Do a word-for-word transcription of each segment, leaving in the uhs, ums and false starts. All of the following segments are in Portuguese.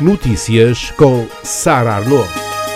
Notícias com Sara Arnaud.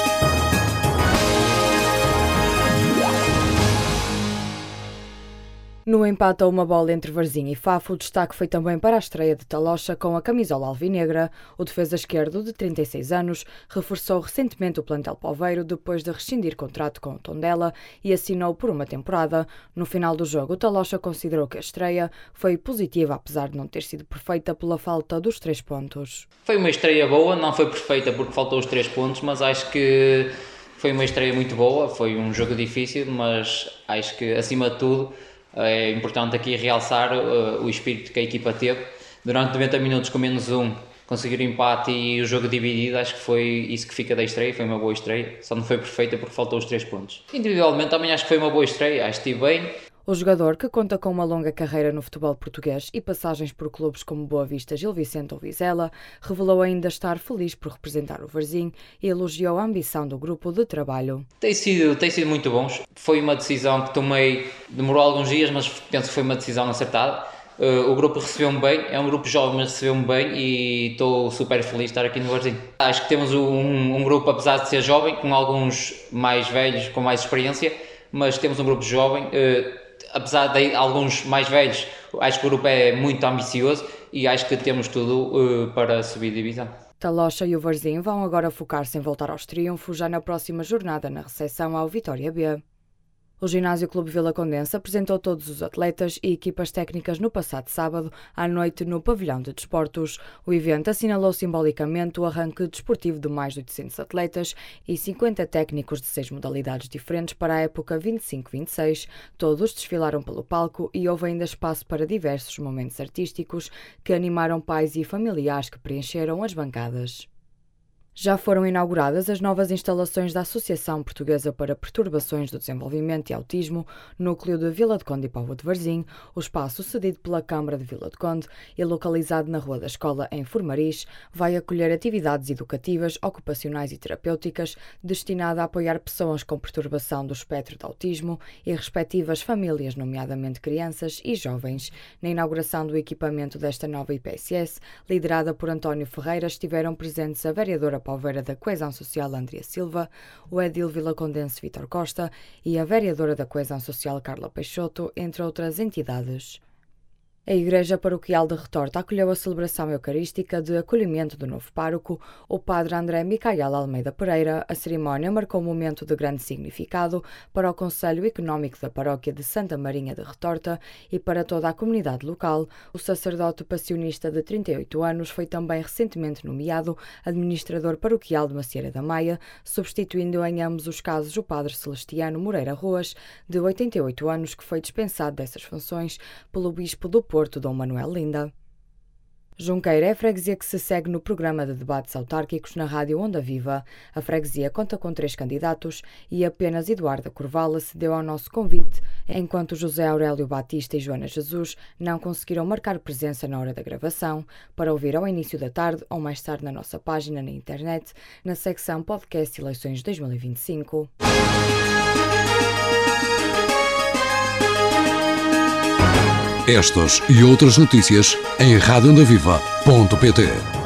No empate a uma bola entre Varzim e Fafo, o destaque foi também para a estreia de Talocha com a camisola alvinegra. O defesa esquerdo, de trinta e seis anos, reforçou recentemente o plantel poveiro depois de rescindir contrato com o Tondela e assinou por uma temporada. No final do jogo, o Talocha considerou que a estreia foi positiva, apesar de não ter sido perfeita pela falta dos três pontos. Foi uma estreia boa, não foi perfeita porque faltou os três pontos, mas acho que foi uma estreia muito boa. Foi um jogo difícil, mas acho que, acima de tudo, é importante aqui realçar uh, o espírito que a equipa teve. Durante noventa minutos com menos um, conseguir o empate e o jogo dividido, acho que foi isso que fica da estreia. Foi uma boa estreia, só não foi perfeita porque faltou os três pontos. Individualmente também acho que foi uma boa estreia, acho que estive bem. O jogador, que conta com uma longa carreira no futebol português e passagens por clubes como Boa Vista, Gil Vicente ou Vizela, revelou ainda estar feliz por representar o Varzim e elogiou a ambição do grupo de trabalho. Tem sido, tem sido muito bons. Foi uma decisão que tomei, demorou alguns dias, mas penso que foi uma decisão acertada. Uh, o grupo recebeu-me bem, é um grupo jovem, mas recebeu-me bem e estou super feliz de estar aqui no Varzim. Acho que temos um, um grupo, apesar de ser jovem, com alguns mais velhos, com mais experiência, mas temos um grupo jovem. Uh, Apesar de alguns mais velhos, acho que o grupo é muito ambicioso e acho que temos tudo uh, para subir divisão. Talocha e o Varzim vão agora focar-se em voltar aos triunfos já na próxima jornada na recepção ao Vitória B. O Ginásio Clube Vila Condense apresentou todos os atletas e equipas técnicas no passado sábado, à noite, no Pavilhão de Desportos. O evento assinalou simbolicamente o arranque desportivo de mais de oitocentos atletas e cinquenta técnicos de seis modalidades diferentes para a época vinte e cinco vinte e seis. Todos desfilaram pelo palco e houve ainda espaço para diversos momentos artísticos que animaram pais e familiares que preencheram as bancadas. Já foram inauguradas as novas instalações da Associação Portuguesa para Perturbações do Desenvolvimento e Autismo, núcleo de Vila de Conde e Póvoa de Varzim. O espaço, cedido pela Câmara de Vila de Conde e localizado na Rua da Escola, em Formariz, vai acolher atividades educativas, ocupacionais e terapêuticas destinada a apoiar pessoas com perturbação do espectro de autismo e respectivas famílias, nomeadamente crianças e jovens. Na inauguração do equipamento desta nova I P S S, liderada por António Ferreira, estiveram presentes a vereadora Palveira da Coesão Social Andrea Silva, o edil vilacondense Vítor Costa e a vereadora da Coesão Social Carla Peixoto, entre outras entidades. A Igreja Paroquial de Retorta acolheu a celebração eucarística de acolhimento do novo pároco, o padre André Micael Almeida Pereira. A cerimónia marcou um momento de grande significado para o Conselho Económico da Paróquia de Santa Marinha de Retorta e para toda a comunidade local. O sacerdote passionista de trinta e oito anos foi também recentemente nomeado administrador paroquial de Macieira da Maia, substituindo em ambos os casos o padre Celestiano Moreira Roas, de oitenta e oito anos, que foi dispensado dessas funções pelo bispo do Porto, Dom Manuel Linda. Junqueira é a freguesia que se segue no programa de debates autárquicos na Rádio Onda Viva. A freguesia conta com três candidatos e apenas Eduarda Corvala cedeu ao nosso convite, enquanto José Aurélio Batista e Joana Jesus não conseguiram marcar presença na hora da gravação. Para ouvir ao início da tarde ou mais tarde na nossa página na internet, na secção Podcast Eleições dois mil e vinte e cinco. Estas e outras notícias em rádio onda viva ponto pt.